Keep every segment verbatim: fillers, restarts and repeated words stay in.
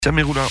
Tiens, Meroula.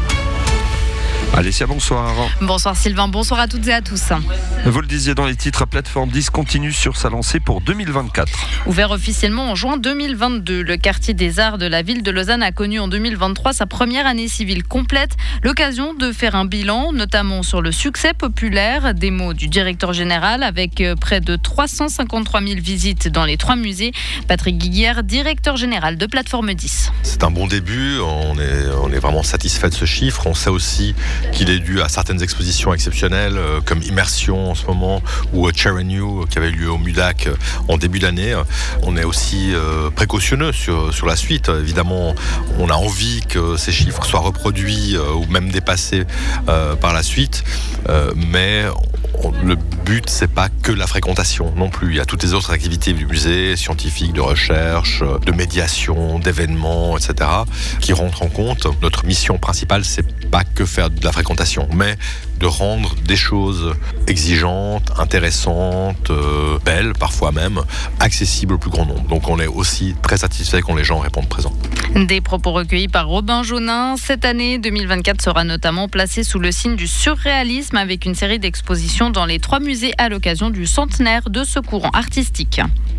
Alicia, bonsoir. Bonsoir Sylvain, bonsoir à toutes et à tous. Vous le disiez dans les titres, Plateforme dix continue sur sa lancée pour deux mille vingt-quatre. Ouvert officiellement en juin deux mille vingt-deux, le quartier des Arts de la ville de Lausanne a connu en deux mille vingt-trois sa première année civile complète. L'occasion de faire un bilan, notamment sur le succès populaire. Des mots du directeur général avec près de trois cent cinquante-trois mille visites dans les trois musées. Patrick Guiguière, directeur général de Plateforme dix. C'est un bon début, on est, on est vraiment satisfait de ce chiffre. On sait aussi qu'il est dû à certaines expositions exceptionnelles euh, comme Immersion en ce moment ou Chair and You qui avait lieu au MUDAC euh, en début d'année. On est aussi euh, précautionneux sur, sur la suite. Évidemment, on a envie que ces chiffres soient reproduits euh, ou même dépassés euh, par la suite, euh, mais on, le but, c'est pas que la fréquentation non plus. Il y a toutes les autres activités du musée, scientifiques, de recherche, de médiation, d'événements, et cetera, qui rentrent en compte. Notre mission principale, c'est pas que faire de la fréquentation, mais de rendre des choses exigeantes, intéressantes, euh, belles, parfois même, accessibles au plus grand nombre. Donc on est aussi très satisfait quand les gens répondent présents. Des propos recueillis par Robin Jaunin. Cette année deux mille vingt-quatre sera notamment placée sous le signe du surréalisme avec une série d'expositions dans les trois musées à l'occasion du centenaire de ce courant artistique.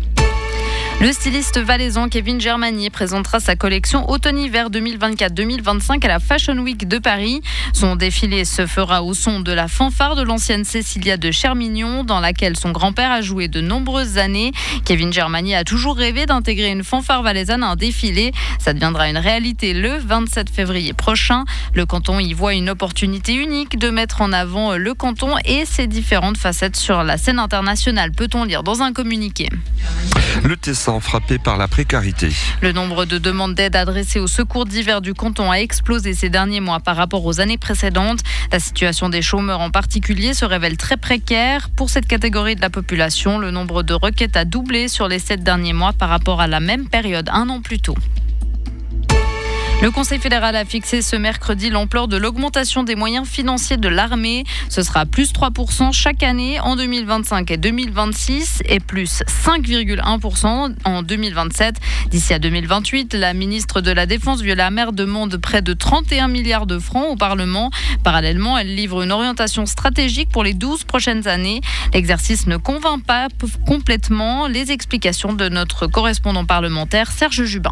Le styliste valaisan Kevin Germanier présentera sa collection automne-hiver deux mille vingt-quatre deux mille vingt-cinq à la Fashion Week de Paris. Son défilé se fera au son de la fanfare de l'ancienne Cécilia de Chermignon, dans laquelle son grand-père a joué de nombreuses années. Kevin Germanier a toujours rêvé d'intégrer une fanfare valaisanne à un défilé. Ça deviendra une réalité le vingt-sept février prochain. Le canton y voit une opportunité unique de mettre en avant le canton et ses différentes facettes sur la scène internationale, peut-on lire dans un communiqué. Le Tessin frappé par la précarité. Le nombre de demandes d'aide adressées au secours d'hiver du canton a explosé ces derniers mois par rapport aux années précédentes. La situation des chômeurs en particulier se révèle très précaire. Pour cette catégorie de la population, le nombre de requêtes a doublé sur les sept derniers mois par rapport à la même période un an plus tôt. Le Conseil fédéral a fixé ce mercredi l'ampleur de l'augmentation des moyens financiers de l'armée. Ce sera plus trois pour cent chaque année en deux mille vingt-cinq et deux mille vingt-six et plus cinq virgule un pour cent en deux mille vingt-sept. D'ici à deux mille vingt-huit, la ministre de la Défense, Viola Amert, demande près de trente et un milliards de francs au Parlement. Parallèlement, elle livre une orientation stratégique pour les douze prochaines années. L'exercice ne convainc pas complètement. Les explications de notre correspondant parlementaire, Serge Jubin.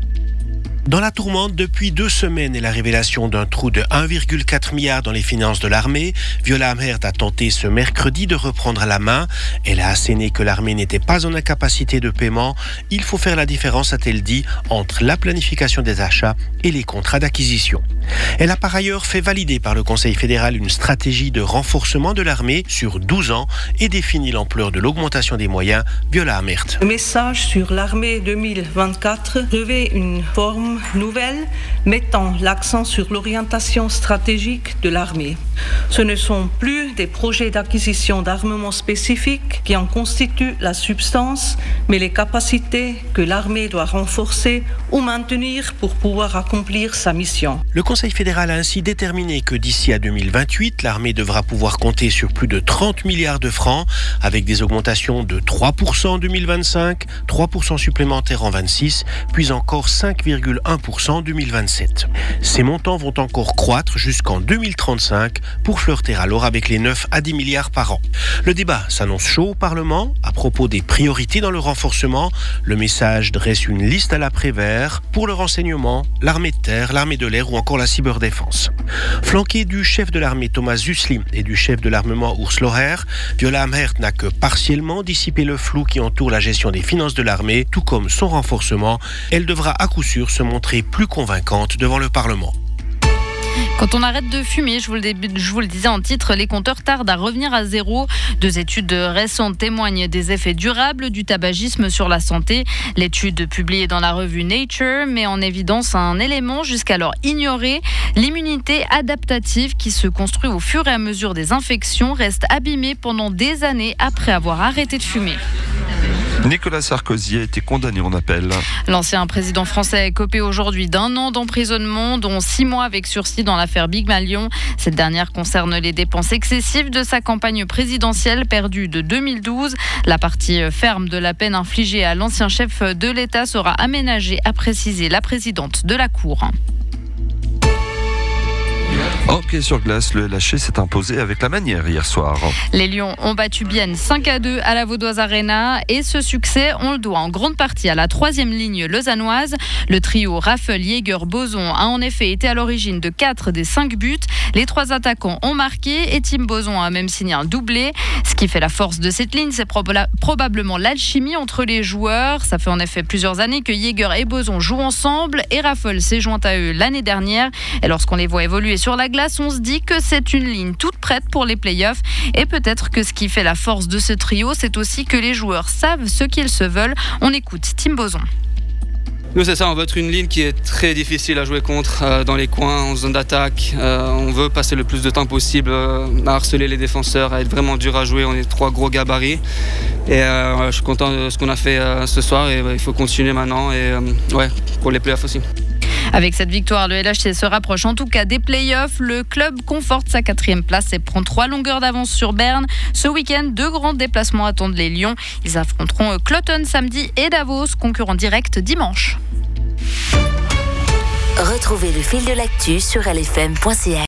Dans la tourmente depuis deux semaines et la révélation d'un trou de un virgule quatre milliard dans les finances de l'armée, Viola Amert a tenté ce mercredi de reprendre la main. Elle a asséné que l'armée n'était pas en incapacité de paiement. Il faut faire la différence, a-t-elle dit, entre la planification des achats et les contrats d'acquisition. Elle a par ailleurs fait valider par le Conseil fédéral une stratégie de renforcement de l'armée sur douze ans et défini l'ampleur de l'augmentation des moyens. Viola Amert. Le message sur l'armée deux mille vingt-quatre revêt une forme nouvelle mettant l'accent sur l'orientation stratégique de l'armée. Ce ne sont plus des projets d'acquisition d'armements spécifiques qui en constituent la substance, mais les capacités que l'armée doit renforcer ou maintenir pour pouvoir accomplir sa mission. Le Conseil fédéral a ainsi déterminé que d'ici à deux mille vingt-huit, l'armée devra pouvoir compter sur plus de trente milliards de francs, avec des augmentations de trois pour cent en deux mille vingt-cinq, trois pour cent supplémentaires en vingt-six, puis encore cinq virgule un pour cent en deux mille vingt-sept. Ces montants vont encore croître jusqu'en deux mille trente-cinq pour flirter alors avec les neuf à dix milliards par an. Le débat s'annonce chaud au Parlement à propos des priorités dans le renforcement. Le message dresse une liste à l'après-vert pour le renseignement, l'armée de terre, l'armée de l'air ou encore la cyberdéfense. Flanqué du chef de l'armée Thomas Zussli et du chef de l'armement Urs Loher, Viola Amert n'a que partiellement dissipé le flou qui entoure la gestion des finances de l'armée, tout comme son renforcement. Elle devra à coup sûr se montrer plus convaincante devant le Parlement. Quand on arrête de fumer, je vous, le début, je vous le disais en titre, les compteurs tardent à revenir à zéro. Deux études récentes témoignent des effets durables du tabagisme sur la santé. L'étude publiée dans la revue Nature met en évidence un élément jusqu'alors ignoré. L'immunité adaptative qui se construit au fur et à mesure des infections reste abîmée pendant des années après avoir arrêté de fumer. Nicolas Sarkozy a été condamné en appel. L'ancien président français a écopé aujourd'hui d'un an d'emprisonnement, dont six mois avec sursis dans l'affaire Big Malion. Cette dernière concerne les dépenses excessives de sa campagne présidentielle perdue de deux mille douze. La partie ferme de la peine infligée à l'ancien chef de l'État sera aménagée, a précisé la présidente de la Cour. hockey sur glace, le L H C s'est imposé avec la manière hier soir. Les Lions ont battu Bienne cinq à deux à la Vaudoise Arena et ce succès, on le doit en grande partie à la troisième ligne lausannoise. Le trio Raffel, Jäger, Boson a en effet été à l'origine de quatre des cinq buts. Les trois attaquants ont marqué et Tim Boson a même signé un doublé. Ce qui fait la force de cette ligne, c'est proba- probablement l'alchimie entre les joueurs. Ça fait en effet plusieurs années que Jäger et Boson jouent ensemble et Raffel s'est joint à eux l'année dernière. Et lorsqu'on les voit évoluer sur la glace, on se dit que c'est une ligne toute prête pour les playoffs. Et peut-être que ce qui fait la force de ce trio, c'est aussi que les joueurs savent ce qu'ils se veulent. On écoute Tim Boson. Nous c'est ça, on veut être une ligne qui est très difficile à jouer contre euh, dans les coins, en zone d'attaque. Euh, on veut passer le plus de temps possible euh, à harceler les défenseurs, à être vraiment dur à jouer. On est trois gros gabarits et euh, je suis content de ce qu'on a fait euh, ce soir et euh, il faut continuer maintenant et euh, ouais, pour les playoffs aussi. Avec cette victoire, le L H C se rapproche en tout cas des playoffs. Le club conforte sa quatrième place et prend trois longueurs d'avance sur Berne. Ce week-end, deux grands déplacements attendent les Lions. Ils affronteront Cloton samedi et Davos, concurrents directs dimanche. Retrouvez le fil de l'actu sur L F M point C H.